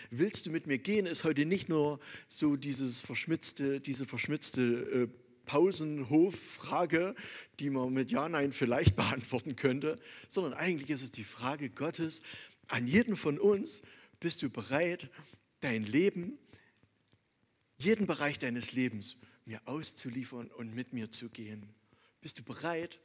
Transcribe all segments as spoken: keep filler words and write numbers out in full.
willst du mit mir gehen, ist heute nicht nur so dieses verschmitzte, diese verschmitzte äh, Pausenhof-Frage, die man mit Ja, Nein vielleicht beantworten könnte, sondern eigentlich ist es die Frage Gottes an jeden von uns: Bist du bereit, dein Leben, jeden Bereich deines Lebens mir auszuliefern und mit mir zu gehen? Bist du bereit,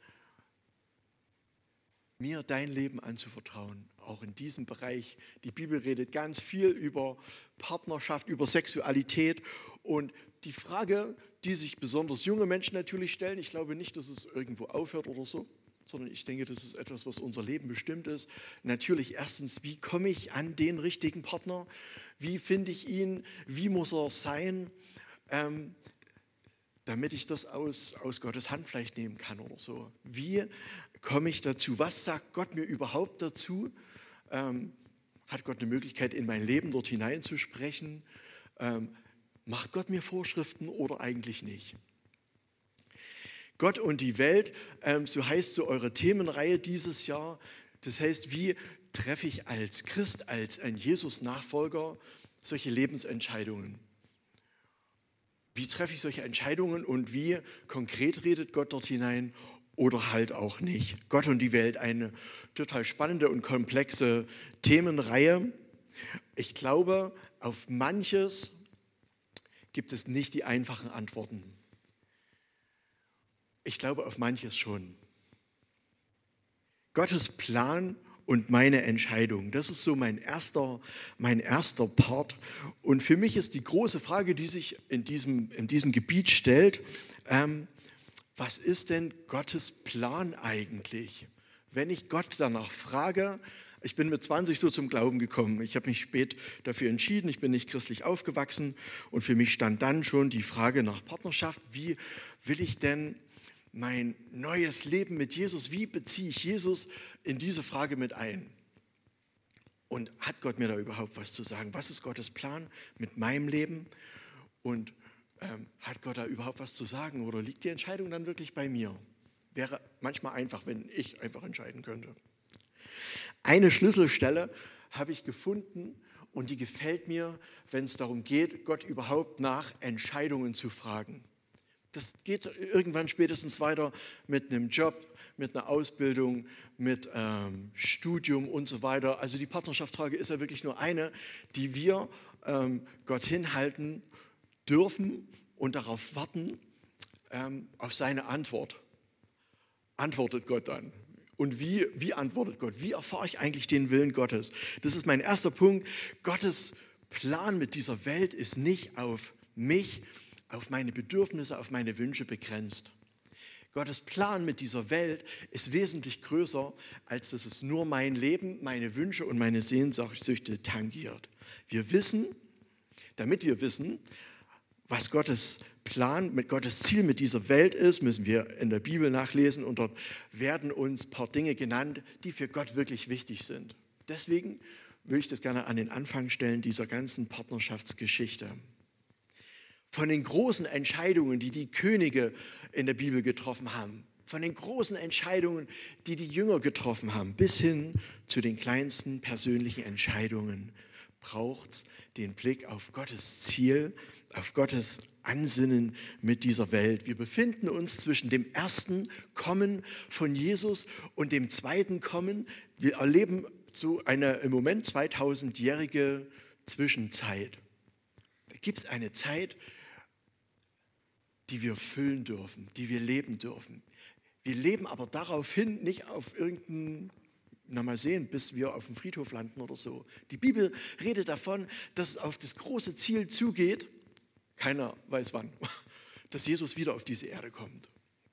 mir dein Leben anzuvertrauen, auch in diesem Bereich? Die Bibel redet ganz viel über Partnerschaft, über Sexualität, und die Frage, die sich besonders junge Menschen natürlich stellen, ich glaube nicht, dass es irgendwo aufhört oder so, sondern ich denke, das ist etwas, was unser Leben bestimmt ist. Natürlich erstens, wie komme ich an den richtigen Partner? Wie finde ich ihn? Wie muss er sein, ähm, damit ich das aus, aus Gottes Hand vielleicht nehmen kann oder so? Wie komme ich dazu? Was sagt Gott mir überhaupt dazu? Ähm, hat Gott eine Möglichkeit, in mein Leben dort hineinzusprechen? Ähm, macht Gott mir Vorschriften oder eigentlich nicht? Gott und die Welt, ähm, so heißt so eure Themenreihe dieses Jahr. Das heißt, wie treffe ich als Christ, als ein Jesus-Nachfolger solche Lebensentscheidungen? Wie treffe ich solche Entscheidungen und wie konkret redet Gott dort hinein oder halt auch nicht? Gott und die Welt, eine total spannende und komplexe Themenreihe. Ich glaube, auf manches gibt es nicht die einfachen Antworten. Ich glaube auf manches schon. Gottes Plan und meine Entscheidung, das ist so mein erster, mein erster Part. Und für mich ist die große Frage, die sich in diesem, in diesem Gebiet stellt, ähm, was ist denn Gottes Plan eigentlich? Wenn ich Gott danach frage, ich bin mit zwanzig so zum Glauben gekommen. Ich habe mich spät dafür entschieden, ich bin nicht christlich aufgewachsen, und für mich stand dann schon die Frage nach Partnerschaft. Wie will ich denn mein neues Leben mit Jesus, wie beziehe ich Jesus in diese Frage mit ein? Und hat Gott mir da überhaupt was zu sagen? Was ist Gottes Plan mit meinem Leben? Und ähm, hat Gott da überhaupt was zu sagen? Oder liegt die Entscheidung dann wirklich bei mir? Wäre manchmal einfach, wenn ich einfach entscheiden könnte. Eine Schlüsselstelle habe ich gefunden, und die gefällt mir, wenn es darum geht, Gott überhaupt nach Entscheidungen zu fragen. Das geht irgendwann spätestens weiter mit einem Job, mit einer Ausbildung, mit ähm, Studium und so weiter. Also die Partnerschaftsfrage ist ja wirklich nur eine, die wir ähm, Gott hinhalten dürfen und darauf warten, ähm, auf seine Antwort. Antwortet Gott dann? Und wie, wie antwortet Gott? Wie erfahre ich eigentlich den Willen Gottes? Das ist mein erster Punkt. Gottes Plan mit dieser Welt ist nicht auf mich, auf meine Bedürfnisse, auf meine Wünsche begrenzt. Gottes Plan mit dieser Welt ist wesentlich größer, als dass es nur mein Leben, meine Wünsche und meine Sehnsüchte tangiert. Wir wissen, damit wir wissen, was Gottes Plan, mit Gottes Ziel mit dieser Welt ist, müssen wir in der Bibel nachlesen, und dort werden uns ein paar Dinge genannt, die für Gott wirklich wichtig sind. Deswegen will ich das gerne an den Anfang stellen dieser ganzen Partnerschaftsgeschichte. Von den großen Entscheidungen, die die Könige in der Bibel getroffen haben, von den großen Entscheidungen, die die Jünger getroffen haben, bis hin zu den kleinsten persönlichen Entscheidungen, braucht es den Blick auf Gottes Ziel, auf Gottes Ansinnen mit dieser Welt. Wir befinden uns zwischen dem ersten Kommen von Jesus und dem zweiten Kommen. Wir erleben so eine im Moment zweitausendjährige Zwischenzeit. Da gibt es eine Zeit, die wir füllen dürfen, die wir leben dürfen. Wir leben aber daraufhin nicht auf irgendeinen, na mal sehen, bis wir auf dem Friedhof landen oder so. Die Bibel redet davon, dass es auf das große Ziel zugeht, keiner weiß wann, dass Jesus wieder auf diese Erde kommt.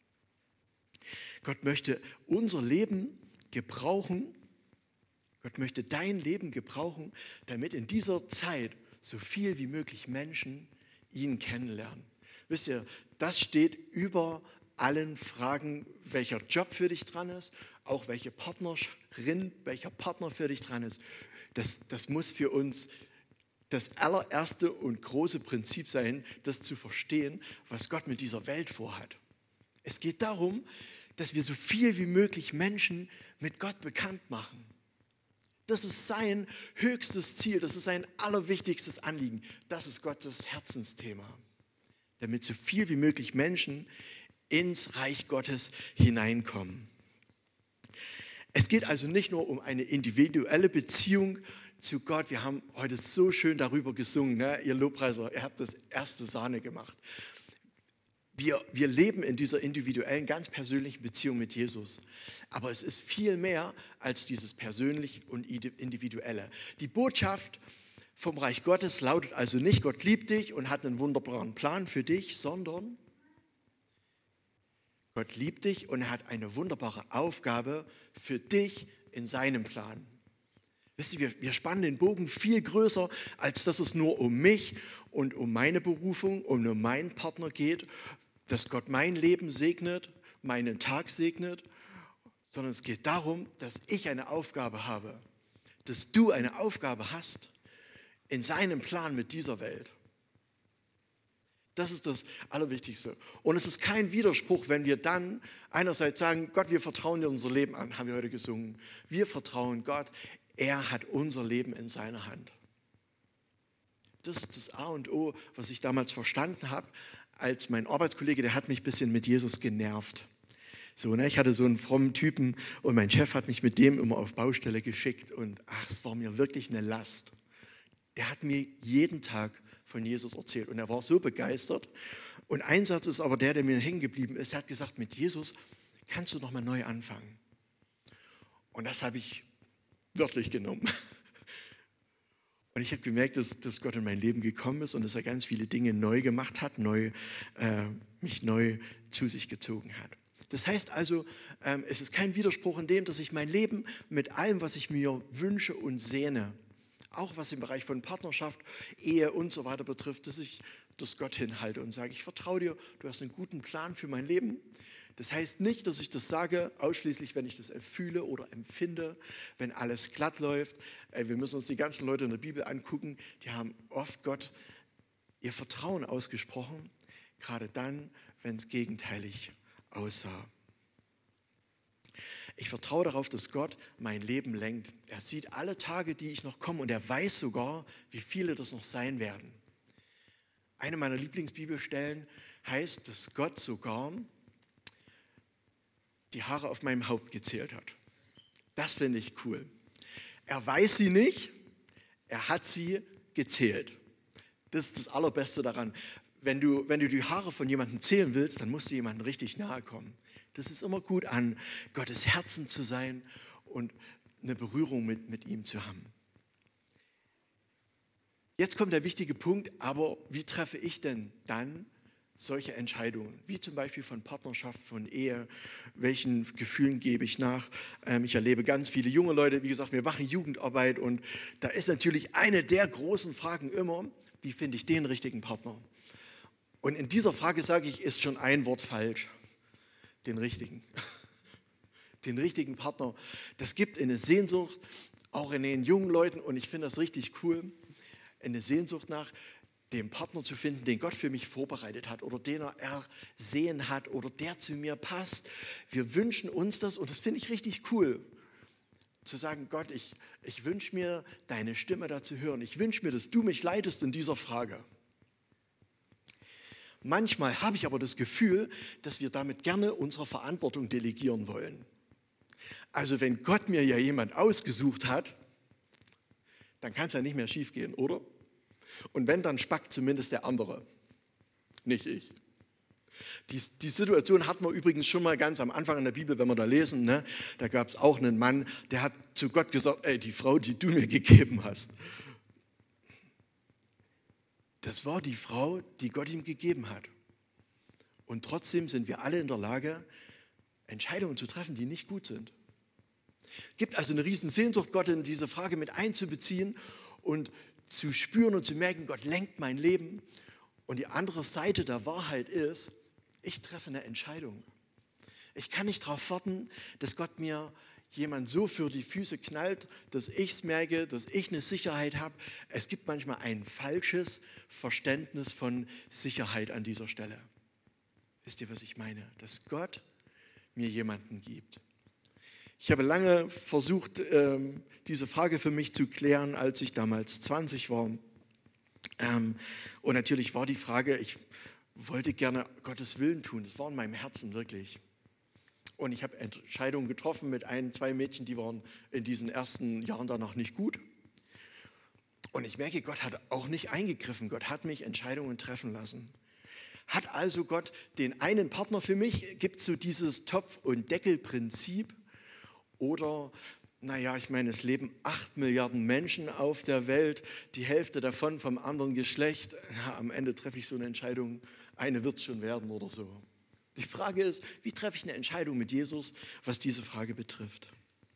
Gott möchte unser Leben gebrauchen, Gott möchte dein Leben gebrauchen, damit in dieser Zeit so viel wie möglich Menschen ihn kennenlernen. Wisst ihr, das steht über allen Fragen, welcher Job für dich dran ist, auch welche Partnerin, welcher Partner für dich dran ist. Das, das muss für uns das allererste und große Prinzip sein, das zu verstehen, was Gott mit dieser Welt vorhat. Es geht darum, dass wir so viel wie möglich Menschen mit Gott bekannt machen. Das ist sein höchstes Ziel, das ist sein allerwichtigstes Anliegen. Das ist Gottes Herzensthema, damit so viel wie möglich Menschen ins Reich Gottes hineinkommen. Es geht also nicht nur um eine individuelle Beziehung zu Gott. Wir haben heute so schön darüber gesungen, ne? Ihr Lobpreiser, ihr habt das erste Sahne gemacht. Wir, wir leben in dieser individuellen, ganz persönlichen Beziehung mit Jesus. Aber es ist viel mehr als dieses Persönliche und Individuelle. Die Botschaft vom Reich Gottes lautet also nicht, Gott liebt dich und hat einen wunderbaren Plan für dich, sondern Gott liebt dich und er hat eine wunderbare Aufgabe für dich in seinem Plan. Wisst ihr, wir, wir spannen den Bogen viel größer, als dass es nur um mich und um meine Berufung und um meinen Partner geht, dass Gott mein Leben segnet, meinen Tag segnet, sondern es geht darum, dass ich eine Aufgabe habe, dass du eine Aufgabe hast in seinem Plan mit dieser Welt. Das ist das Allerwichtigste. Und es ist kein Widerspruch, wenn wir dann einerseits sagen, Gott, wir vertrauen dir unser Leben an, haben wir heute gesungen. Wir vertrauen Gott, er hat unser Leben in seiner Hand. Das ist das A und O, was ich damals verstanden habe, als mein Arbeitskollege, der hat mich ein bisschen mit Jesus genervt. So, ne, ich hatte so einen frommen Typen und mein Chef hat mich mit dem immer auf Baustelle geschickt und ach, es war mir wirklich eine Last. Der hat mir jeden Tag von Jesus erzählt und er war so begeistert. Und ein Satz ist aber der, der mir hängen geblieben ist. Er hat gesagt, mit Jesus kannst du nochmal neu anfangen. Und das habe ich wörtlich genommen. Und ich habe gemerkt, dass, dass Gott in mein Leben gekommen ist und dass er ganz viele Dinge neu gemacht hat, neu, äh, mich neu zu sich gezogen hat. Das heißt also, ähm, es ist kein Widerspruch in dem, dass ich mein Leben mit allem, was ich mir wünsche und sehne, auch was im Bereich von Partnerschaft, Ehe und so weiter betrifft, dass ich das Gott hinhalte und sage, ich vertraue dir, du hast einen guten Plan für mein Leben. Das heißt nicht, dass ich das sage, ausschließlich, wenn ich das fühle oder empfinde, wenn alles glatt läuft. Wir müssen uns die ganzen Leute in der Bibel angucken, die haben oft Gott ihr Vertrauen ausgesprochen, gerade dann, wenn es gegenteilig aussah. Ich vertraue darauf, dass Gott mein Leben lenkt. Er sieht alle Tage, die ich noch komme und er weiß sogar, wie viele das noch sein werden. Eine meiner Lieblingsbibelstellen heißt, dass Gott sogar die Haare auf meinem Haupt gezählt hat. Das finde ich cool. Er weiß sie nicht, er hat sie gezählt. Das ist das Allerbeste daran. Wenn du, wenn du die Haare von jemandem zählen willst, dann musst du jemandem richtig nahe kommen. Das ist immer gut, an Gottes Herzen zu sein und eine Berührung mit, mit ihm zu haben. Jetzt kommt der wichtige Punkt, aber wie treffe ich denn dann solche Entscheidungen, wie zum Beispiel von Partnerschaft, von Ehe, welchen Gefühlen gebe ich nach? Ich erlebe ganz viele junge Leute, wie gesagt, wir machen Jugendarbeit und da ist natürlich eine der großen Fragen immer, wie finde ich den richtigen Partner? Und in dieser Frage sage ich, ist schon ein Wort falsch, den richtigen. Den richtigen Partner. Das gibt eine Sehnsucht, auch in den jungen Leuten und ich finde das richtig cool, eine Sehnsucht nach den Partner zu finden, den Gott für mich vorbereitet hat oder den er ersehen hat oder der zu mir passt. Wir wünschen uns das und das finde ich richtig cool, zu sagen, Gott, ich, ich wünsche mir, deine Stimme da zu hören. Ich wünsche mir, dass du mich leitest in dieser Frage. Manchmal habe ich aber das Gefühl, dass wir damit gerne unsere Verantwortung delegieren wollen. Also wenn Gott mir ja jemand ausgesucht hat, dann kann es ja nicht mehr schief gehen, oder? Und wenn, dann spackt zumindest der andere, nicht ich. Die, die Situation hatten wir übrigens schon mal ganz am Anfang in der Bibel, wenn wir da lesen, ne? Da gab es auch einen Mann, der hat zu Gott gesagt, ey, die Frau, die du mir gegeben hast, das war die Frau, die Gott ihm gegeben hat. Und trotzdem sind wir alle in der Lage, Entscheidungen zu treffen, die nicht gut sind. Es gibt also eine riesen Sehnsucht, Gott in diese Frage mit einzubeziehen und zu spüren und zu merken, Gott lenkt mein Leben. Und die andere Seite der Wahrheit ist, ich treffe eine Entscheidung. Ich kann nicht darauf warten, dass Gott mir jemand so für die Füße knallt, dass ich es merke, dass ich eine Sicherheit habe. Es gibt manchmal ein falsches Verständnis von Sicherheit an dieser Stelle. Wisst ihr, was ich meine? Dass Gott mir jemanden gibt, Ich habe lange versucht, ähm, diese Frage für mich zu klären, als ich damals zwanzig war. Ähm, und natürlich war die Frage, ich wollte gerne Gottes Willen tun. Das war in meinem Herzen wirklich. Und ich habe Entscheidungen getroffen mit ein, zwei Mädchen, die waren in diesen ersten Jahren danach nicht gut. Und ich merke, Gott hat auch nicht eingegriffen. Gott hat mich Entscheidungen treffen lassen. Hat also Gott den einen Partner für mich? Gibt es so dieses Topf- und Deckelprinzip? Oder, naja, ich meine, es leben acht Milliarden Menschen auf der Welt, die Hälfte davon vom anderen Geschlecht. Ja, am Ende treffe ich so eine Entscheidung, eine wird es schon werden oder so. Die Frage ist, wie treffe ich eine Entscheidung mit Jesus, was diese Frage betrifft?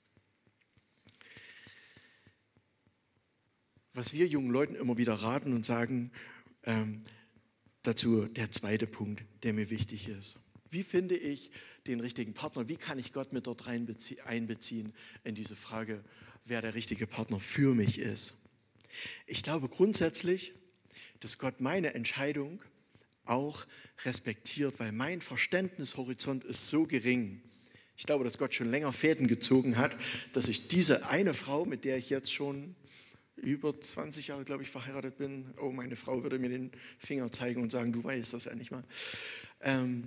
Was wir jungen Leuten immer wieder raten und sagen, ähm, dazu der zweite Punkt, der mir wichtig ist. Wie finde ich den richtigen Partner? Wie kann ich Gott mit dort einbeziehen in diese Frage, wer der richtige Partner für mich ist? Ich glaube grundsätzlich, dass Gott meine Entscheidung auch respektiert, weil mein Verständnishorizont ist so gering. Ich glaube, dass Gott schon länger Fäden gezogen hat, dass ich diese eine Frau, mit der ich jetzt schon über zwanzig Jahre, glaube ich, verheiratet bin, oh, meine Frau würde mir den Finger zeigen und sagen, du weißt das ja nicht mal. Ähm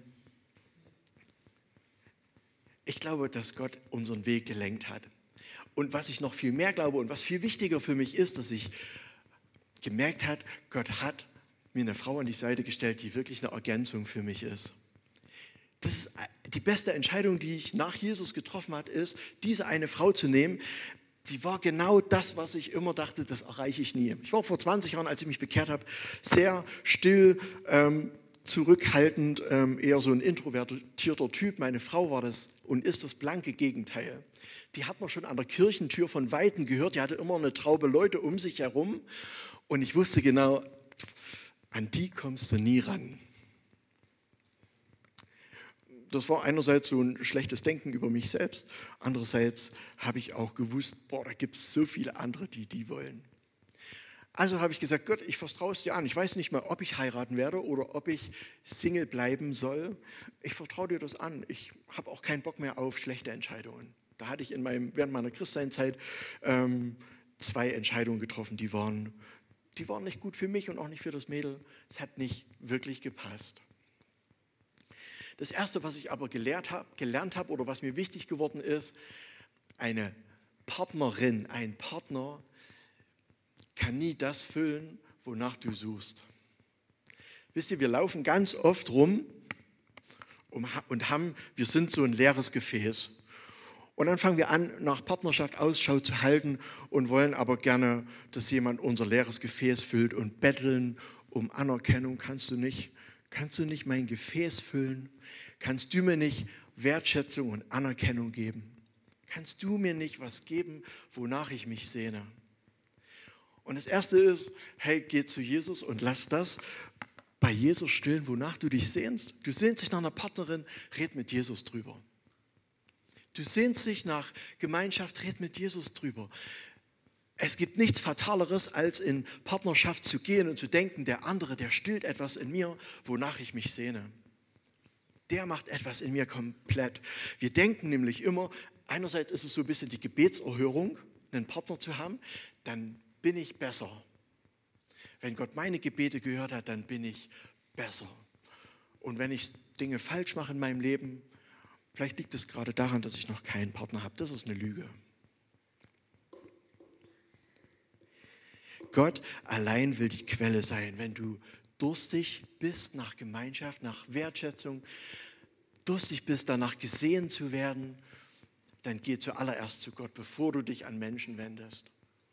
ich glaube, dass Gott unseren Weg gelenkt hat. Und was ich noch viel mehr glaube und was viel wichtiger für mich ist, dass ich gemerkt habe, Gott hat mir eine Frau an die Seite gestellt, die wirklich eine Ergänzung für mich ist. Das ist die beste Entscheidung, die ich nach Jesus getroffen habe, ist, diese eine Frau zu nehmen. Die war genau das, was ich immer dachte, das erreiche ich nie. Ich war vor zwanzig Jahren, als ich mich bekehrt habe, sehr still, ähm, zurückhaltend, ähm, eher so ein introvertierter Typ. Meine Frau war das und ist das blanke Gegenteil. Die hat man schon an der Kirchentür von Weitem gehört. Die hatte immer eine Traube Leute um sich herum. Und ich wusste genau, an die kommst du nie ran. Das war einerseits so ein schlechtes Denken über mich selbst. Andererseits habe ich auch gewusst, boah, da gibt es so viele andere, die die wollen. Also habe ich gesagt, Gott, ich vertraue es dir an. Ich weiß nicht mal, ob ich heiraten werde oder ob ich Single bleiben soll. Ich vertraue dir das an. Ich habe auch keinen Bock mehr auf schlechte Entscheidungen. Da hatte ich in meinem, während meiner Christseinzeit ähm, zwei Entscheidungen getroffen, die waren, die waren nicht gut für mich und auch nicht für das Mädel. Es hat nicht wirklich gepasst. Das Erste, was ich aber gelernt habe, gelernt habe oder was mir wichtig geworden ist, eine Partnerin, ein Partner kann nie das füllen, wonach du suchst. Wisst ihr, wir laufen ganz oft rum und haben, wir sind so ein leeres Gefäß. Und dann fangen wir an, nach Partnerschaft Ausschau zu halten und wollen aber gerne, dass jemand unser leeres Gefäß füllt und betteln um Anerkennung. Kannst du nicht, kannst du nicht mein Gefäß füllen? Kannst du mir nicht Wertschätzung und Anerkennung geben? Kannst du mir nicht was geben, wonach ich mich sehne? Und das Erste ist, hey, geh zu Jesus und lass das bei Jesus stillen, wonach du dich sehnst. Du sehnst dich nach einer Partnerin, red mit Jesus drüber. Du sehnst dich nach Gemeinschaft, red mit Jesus drüber. Es gibt nichts Fataleres, als in Partnerschaft zu gehen und zu denken, der andere, der stillt etwas in mir, wonach ich mich sehne. Der macht etwas in mir komplett. Wir denken nämlich immer, einerseits ist es so ein bisschen die Gebetserhörung, einen Partner zu haben, dann bin ich besser. Wenn Gott meine Gebete gehört hat, dann bin ich besser. Und wenn ich Dinge falsch mache in meinem Leben, vielleicht liegt es gerade daran, dass ich noch keinen Partner habe. Das ist eine Lüge. Gott allein will die Quelle sein. Wenn du durstig bist nach Gemeinschaft, nach Wertschätzung, durstig bist danach gesehen zu werden, dann geh zuallererst zu Gott, bevor du dich an Menschen wendest.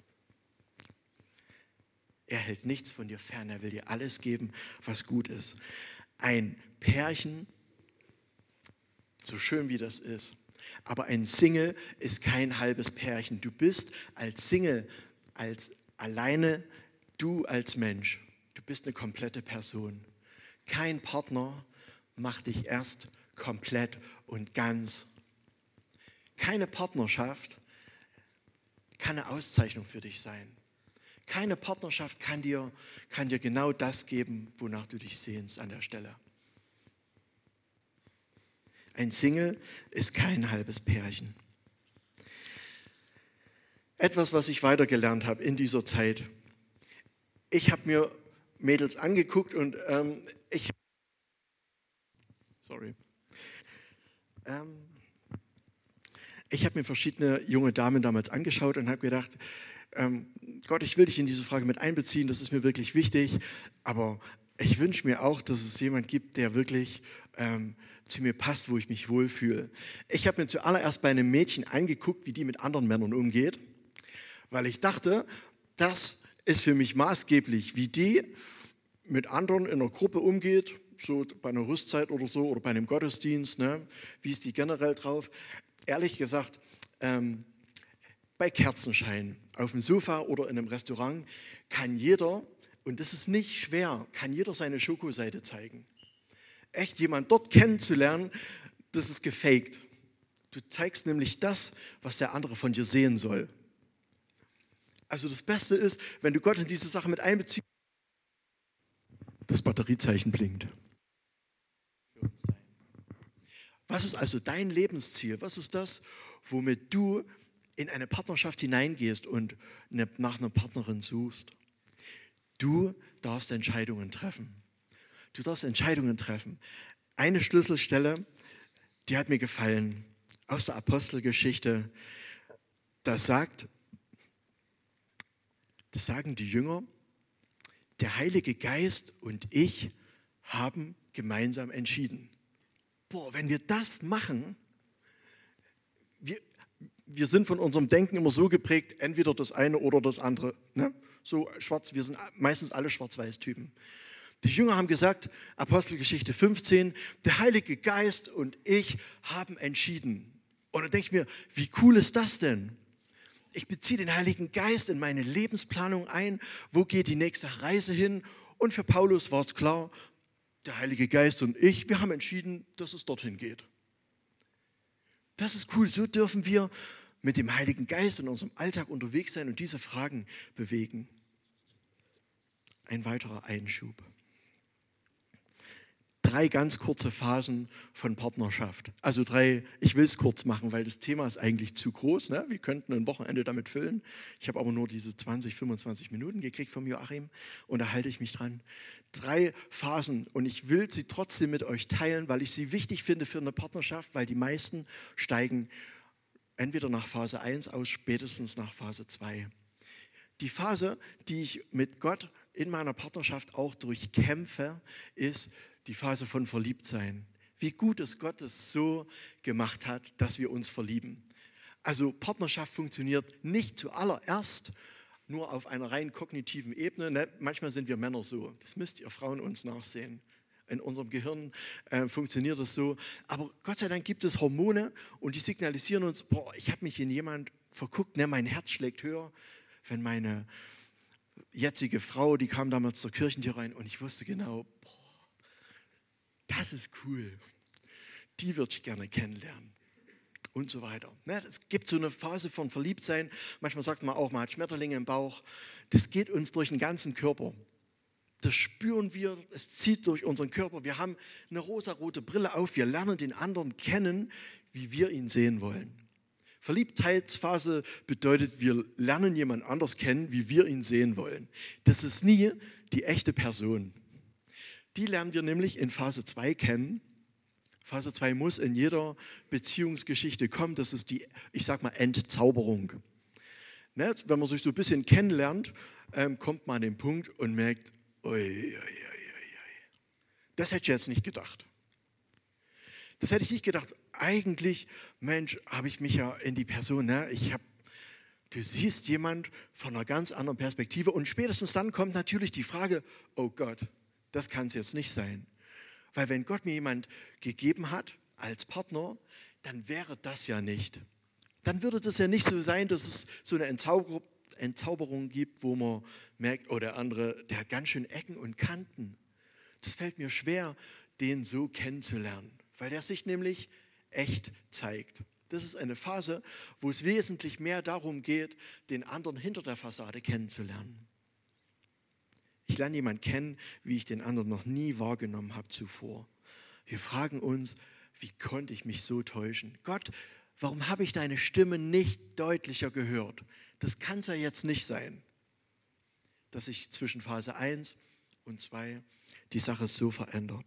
Er hält nichts von dir fern, er will dir alles geben, was gut ist. Ein Pärchen, so schön wie das ist, aber ein Single ist kein halbes Pärchen. Du bist als Single, als alleine, du als Mensch, du bist eine komplette Person. Kein Partner macht dich erst komplett und ganz. Keine Partnerschaft kann eine Auszeichnung für dich sein. Keine Partnerschaft kann dir, kann dir genau das geben, wonach du dich sehnst an der Stelle. Ein Single ist kein halbes Pärchen. etwas, was ich weitergelernt habe in dieser Zeit. Ich habe mir Mädels angeguckt und ähm, ich, sorry, ähm, ich habe mir verschiedene junge Damen damals angeschaut und habe gedacht, ähm, Gott, ich will dich in diese Frage mit einbeziehen, das ist mir wirklich wichtig, aber ich wünsche mir auch, dass es jemand gibt, der wirklich ähm, zu mir passt, wo ich mich wohlfühle. Ich habe mir zuallererst bei einem Mädchen angeguckt, wie die mit anderen Männern umgeht, weil ich dachte, das ist für mich maßgeblich, wie die mit anderen in einer Gruppe umgeht, so bei einer Rüstzeit oder so oder bei einem Gottesdienst, ne? Wie ist die generell drauf? Ehrlich gesagt, ähm, bei Kerzenschein auf dem Sofa oder in einem Restaurant kann jeder, und das ist nicht schwer, kann jeder seine Schokoseite zeigen. Echt jemand dort kennenzulernen, das ist gefaked. Du zeigst nämlich das, was der andere von dir sehen soll. Also das Beste ist, wenn du Gott in diese Sache mit einbeziehst, das Batteriezeichen blinkt. Was ist also dein Lebensziel? Was ist das, womit du in eine Partnerschaft hineingehst und nach einer Partnerin suchst? Du darfst Entscheidungen treffen. Du darfst Entscheidungen treffen. Eine Schlüsselstelle, die hat mir gefallen, aus der Apostelgeschichte. Da sagt, das sagen die Jünger, der Heilige Geist und ich haben gemeinsam entschieden. Boah, wenn wir das machen, wir, wir sind von unserem Denken immer so geprägt, entweder das eine oder das andere. Ne? So schwarz, wir sind meistens alle Schwarz-Weiß-Typen. Die Jünger haben gesagt, Apostelgeschichte fünfzehn, der Heilige Geist und ich haben entschieden. Und dann denke ich mir, wie cool ist das denn? Ich beziehe den Heiligen Geist in meine Lebensplanung ein. Wo geht die nächste Reise hin? Und für Paulus war es klar, der Heilige Geist und ich, wir haben entschieden, dass es dorthin geht. Das ist cool. So dürfen wir mit dem Heiligen Geist in unserem Alltag unterwegs sein und diese Fragen bewegen. Ein weiterer Einschub. Drei ganz kurze Phasen von Partnerschaft. Also drei, ich will es kurz machen, weil das Thema ist eigentlich zu groß. Ne? Wir könnten ein Wochenende damit füllen. Ich habe aber nur diese zwanzig, fünfundzwanzig Minuten gekriegt vom Joachim und da halte ich mich dran. Drei Phasen und ich will sie trotzdem mit euch teilen, weil ich sie wichtig finde für eine Partnerschaft, weil die meisten steigen entweder nach Phase eins aus, spätestens nach Phase zwei. Die Phase, die ich mit Gott in meiner Partnerschaft auch durchkämpfe, ist die Phase von Verliebtsein. Wie gut es Gott es so gemacht hat, dass wir uns verlieben. Also Partnerschaft funktioniert nicht zuallererst nur auf einer rein kognitiven Ebene. Ne? Manchmal sind wir Männer so. Das müsst ihr Frauen uns nachsehen. In unserem Gehirn äh, funktioniert das so. Aber Gott sei Dank gibt es Hormone und die signalisieren uns, boah, ich habe mich in jemand verguckt, ne? Mein Herz schlägt höher. Wenn meine jetzige Frau, die kam damals zur Kirchentür rein und ich wusste genau, boah, das ist cool, die würde ich gerne kennenlernen und so weiter. Es gibt so eine Phase von Verliebtsein, manchmal sagt man auch, man hat Schmetterlinge im Bauch, das geht uns durch den ganzen Körper. Das spüren wir, es zieht durch unseren Körper, wir haben eine rosarote Brille auf, wir lernen den anderen kennen, wie wir ihn sehen wollen. Verliebtheitsphase bedeutet, wir lernen jemand anders kennen, wie wir ihn sehen wollen. Das ist nie die echte Person. Die lernen wir nämlich in Phase zwei kennen. Phase zwei muss in jeder Beziehungsgeschichte kommen. Das ist die, ich sag mal, Entzauberung. Ne? Wenn man sich so ein bisschen kennenlernt, ähm, kommt man an den Punkt und merkt, ui, ui, ui, ui. Das hätte ich jetzt nicht gedacht. Das hätte ich nicht gedacht. Eigentlich, Mensch, habe ich mich ja in die Person, ne? ich habe, du siehst jemand von einer ganz anderen Perspektive und spätestens dann kommt natürlich die Frage, oh Gott, das kann es jetzt nicht sein. Weil wenn Gott mir jemand gegeben hat als Partner, dann wäre das ja nicht. Dann würde das ja nicht so sein, dass es so eine Entzauber- Entzauberung gibt, wo man merkt, oh, der andere, der hat ganz schön Ecken und Kanten. Das fällt mir schwer, den so kennenzulernen, weil der sich nämlich echt zeigt. Das ist eine Phase, wo es wesentlich mehr darum geht, den anderen hinter der Fassade kennenzulernen. Ich lerne jemanden kennen, wie ich den anderen noch nie wahrgenommen habe zuvor. Wir fragen uns, wie konnte ich mich so täuschen? Gott Warum habe ich deine Stimme nicht deutlicher gehört? Das kann es ja jetzt nicht sein, dass sich zwischen Phase eins und zwei die Sache so verändert.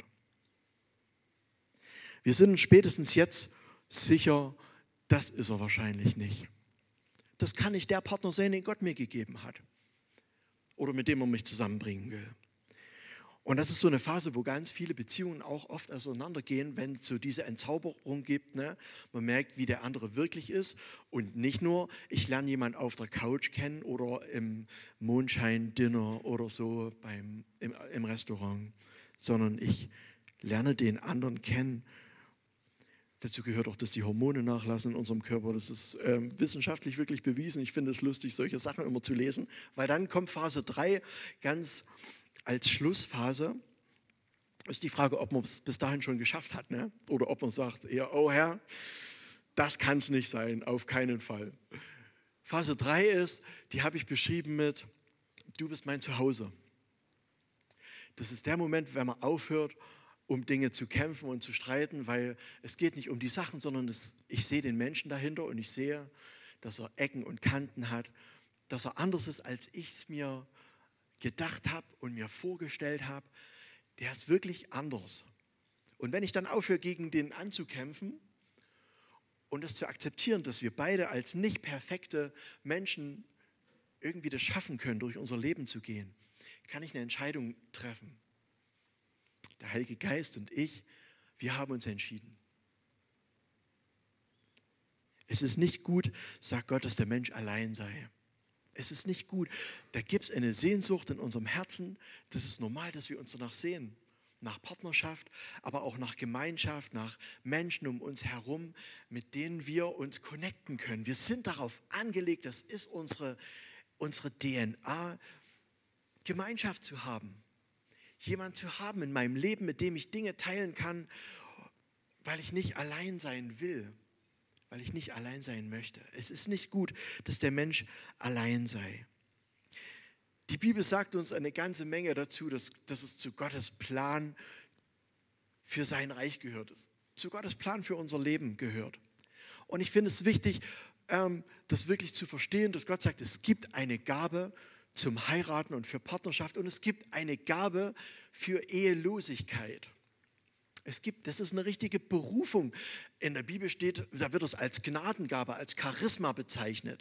Wir sind uns spätestens jetzt sicher, das ist er wahrscheinlich nicht. Das kann nicht der Partner sein, den Gott mir gegeben hat oder mit dem er mich zusammenbringen will. Und das ist so eine Phase, wo ganz viele Beziehungen auch oft auseinandergehen, wenn es so diese Entzauberung gibt. Ne? Man merkt, wie der andere wirklich ist und nicht nur, ich lerne jemanden auf der Couch kennen oder im Mondschein-Dinner oder so beim, im, im Restaurant, sondern ich lerne den anderen kennen. Dazu gehört auch, dass die Hormone nachlassen in unserem Körper. Das ist ähm, wissenschaftlich wirklich bewiesen. Ich finde es lustig, solche Sachen immer zu lesen, weil dann kommt Phase drei ganz als Schlussphase. Ist die Frage, ob man es bis dahin schon geschafft hat, ne? Oder ob man sagt, ja, oh Herr, das kann es nicht sein, auf keinen Fall. Phase drei ist, die habe ich beschrieben mit, du bist mein Zuhause. Das ist der Moment, wenn man aufhört, um Dinge zu kämpfen und zu streiten, weil es geht nicht um die Sachen, sondern es, ich sehe den Menschen dahinter und ich sehe, dass er Ecken und Kanten hat, dass er anders ist, als ich es mir gedacht habe und mir vorgestellt habe. Der ist wirklich anders. Und wenn ich dann aufhöre, gegen den anzukämpfen und es zu akzeptieren, dass wir beide als nicht perfekte Menschen irgendwie das schaffen können, durch unser Leben zu gehen, kann ich eine Entscheidung treffen. Der Heilige Geist und ich, wir haben uns entschieden. Es ist nicht gut, sagt Gott, dass der Mensch allein sei. Es ist nicht gut. Da gibt es eine Sehnsucht in unserem Herzen. Das ist normal, dass wir uns danach sehen. Nach Partnerschaft, aber auch nach Gemeinschaft, nach Menschen um uns herum, mit denen wir uns connecten können. Wir sind darauf angelegt, das ist unsere, unsere D N A, Gemeinschaft zu haben. Jemand zu haben in meinem Leben, mit dem ich Dinge teilen kann, weil ich nicht allein sein will, weil ich nicht allein sein möchte. Es ist nicht gut, dass der Mensch allein sei. Die Bibel sagt uns eine ganze Menge dazu, dass, dass es zu Gottes Plan für sein Reich gehört ist, zu Gottes Plan für unser Leben gehört. Und ich finde es wichtig, ähm, das wirklich zu verstehen, dass Gott sagt, es gibt eine Gabe zum Heiraten und für Partnerschaft und es gibt eine Gabe für Ehelosigkeit. Es gibt, das ist eine richtige Berufung. In der Bibel steht, da wird es als Gnadengabe, als Charisma bezeichnet.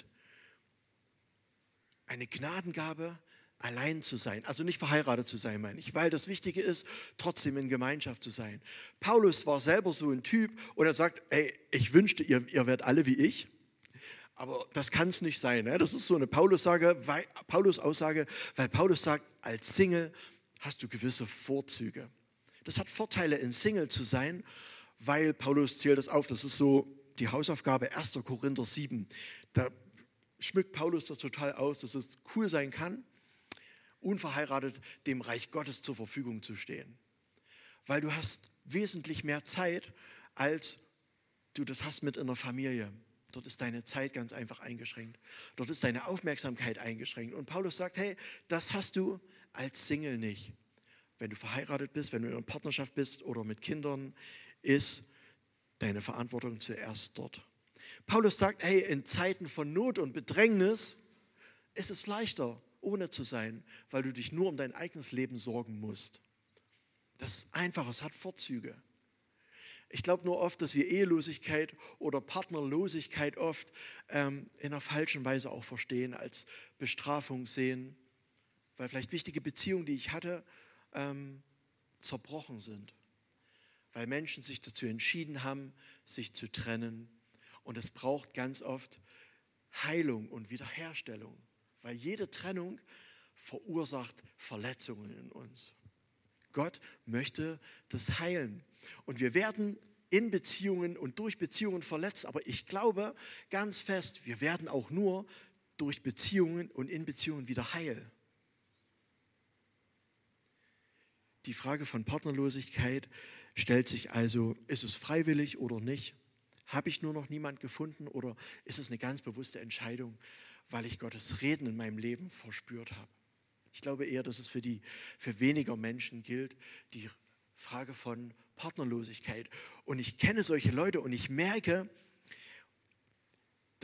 Eine Gnadengabe, allein zu sein, also nicht verheiratet zu sein, meine ich, weil das Wichtige ist, trotzdem in Gemeinschaft zu sein. Paulus war selber so ein Typ und er sagt, ey, ich wünschte, ihr, ihr werdet alle wie ich. Aber das kann es nicht sein. Ne? Das ist so eine Paulus-Aussage, weil, Paulus-Aussage, weil Paulus sagt, als Single hast du gewisse Vorzüge. Das hat Vorteile, ein Single zu sein, weil Paulus zählt das auf. Das ist so die Hausaufgabe erster Korinther sieben. Da schmückt Paulus das total aus, dass es cool sein kann, unverheiratet dem Reich Gottes zur Verfügung zu stehen. Weil du hast wesentlich mehr Zeit, als du das hast mit einer Familie. Dort ist deine Zeit ganz einfach eingeschränkt. Dort ist deine Aufmerksamkeit eingeschränkt. Und Paulus sagt, hey, das hast du als Single nicht. Wenn du verheiratet bist, wenn du in einer Partnerschaft bist oder mit Kindern, ist deine Verantwortung zuerst dort. Paulus sagt, hey, in Zeiten von Not und Bedrängnis ist es leichter, ohne zu sein, weil du dich nur um dein eigenes Leben sorgen musst. Das ist einfach, es hat Vorzüge. Ich glaube nur oft, dass wir Ehelosigkeit oder Partnerlosigkeit oft ähm, in einer falschen Weise auch verstehen, als Bestrafung sehen, weil vielleicht wichtige Beziehungen, die ich hatte, ähm, zerbrochen sind. Weil Menschen sich dazu entschieden haben, sich zu trennen. Und es braucht ganz oft Heilung und Wiederherstellung, weil jede Trennung verursacht Verletzungen in uns. Gott möchte das heilen. Und wir werden in Beziehungen und durch Beziehungen verletzt, aber ich glaube ganz fest, wir werden auch nur durch Beziehungen und in Beziehungen wieder heil. Die Frage von Partnerlosigkeit stellt sich also, ist es freiwillig oder nicht? Habe ich nur noch niemand gefunden oder ist es eine ganz bewusste Entscheidung, weil ich Gottes Reden in meinem Leben verspürt habe? Ich glaube eher, dass es für die, für weniger Menschen gilt, die Frage von Partnerlosigkeit. Und ich kenne solche Leute und ich merke,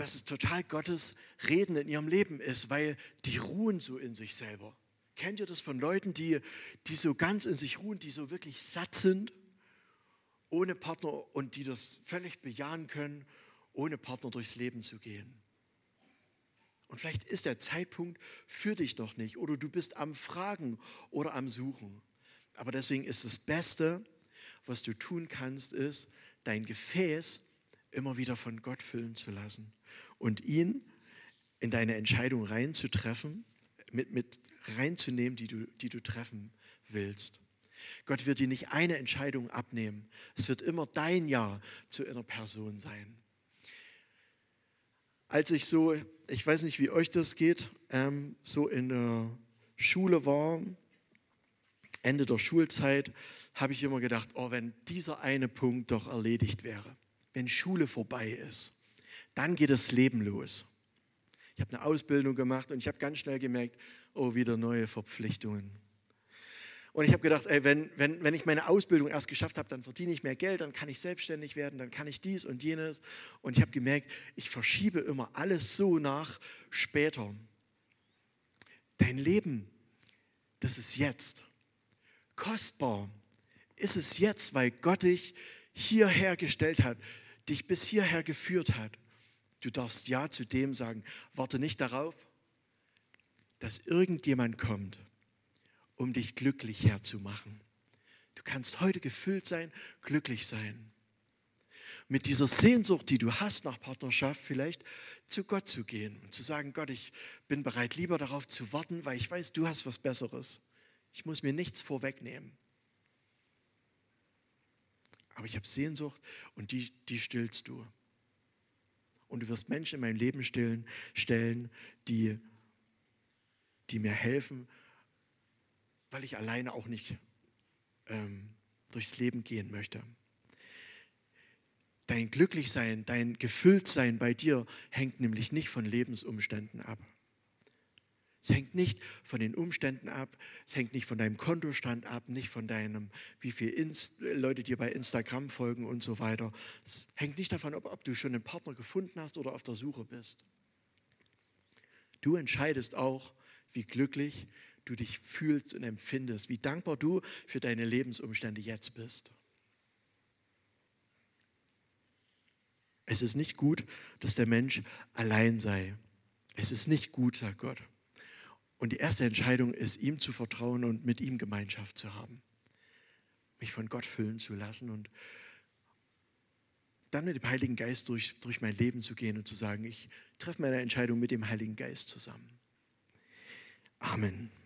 dass es total Gottes Reden in ihrem Leben ist, weil die ruhen so in sich selber. Kennt ihr das von Leuten, die, die so ganz in sich ruhen, die so wirklich satt sind, ohne Partner und die das völlig bejahen können, ohne Partner durchs Leben zu gehen? Und vielleicht ist der Zeitpunkt für dich noch nicht oder du bist am Fragen oder am Suchen. Aber deswegen ist das Beste, was du tun kannst, ist, dein Gefäß immer wieder von Gott füllen zu lassen und ihn in deine Entscheidung reinzutreffen, mit, mit reinzunehmen, die du, die du treffen willst. Gott wird dir nicht eine Entscheidung abnehmen. Es wird immer dein Ja zu einer Person sein. Als ich so, ich weiß nicht, wie euch das geht, ähm, so in der Schule war, Ende der Schulzeit, habe ich immer gedacht, oh, wenn dieser eine Punkt doch erledigt wäre, wenn Schule vorbei ist, dann geht das Leben los. Ich habe eine Ausbildung gemacht und ich habe ganz schnell gemerkt, oh, wieder neue Verpflichtungen. Und ich habe gedacht, ey, wenn, wenn, wenn ich meine Ausbildung erst geschafft habe, dann verdiene ich mehr Geld, dann kann ich selbstständig werden, dann kann ich dies und jenes. Und ich habe gemerkt, ich verschiebe immer alles so nach später. Dein Leben, das ist jetzt. Kostbar ist es jetzt, weil Gott dich hierher gestellt hat, dich bis hierher geführt hat. Du darfst Ja zu dem sagen. Warte nicht darauf, dass irgendjemand kommt, um dich glücklich herzumachen. Du kannst heute gefüllt sein, glücklich sein. Mit dieser Sehnsucht, die du hast nach Partnerschaft, vielleicht zu Gott zu gehen und zu sagen, Gott, ich bin bereit, lieber darauf zu warten, weil ich weiß, du hast was Besseres. Ich muss mir nichts vorwegnehmen. Aber ich habe Sehnsucht und die, die stillst du. Und du wirst Menschen in mein Leben stillen, stellen, die, die mir helfen, weil ich alleine auch nicht ähm, durchs Leben gehen möchte. Dein Glücklichsein, dein Gefülltsein bei dir hängt nämlich nicht von Lebensumständen ab. Es hängt nicht von den Umständen ab, es hängt nicht von deinem Kontostand ab, nicht von deinem, wie viele Inst- Leute dir bei Instagram folgen und so weiter. Es hängt nicht davon ab, ob du schon einen Partner gefunden hast oder auf der Suche bist. Du entscheidest auch, wie glücklich du dich fühlst und empfindest, wie dankbar du für deine Lebensumstände jetzt bist. Es ist nicht gut, dass der Mensch allein sei. Es ist nicht gut, sagt Gott. Und die erste Entscheidung ist, ihm zu vertrauen und mit ihm Gemeinschaft zu haben. Mich von Gott füllen zu lassen und dann mit dem Heiligen Geist durch, durch mein Leben zu gehen und zu sagen, ich treffe meine Entscheidung mit dem Heiligen Geist zusammen. Amen.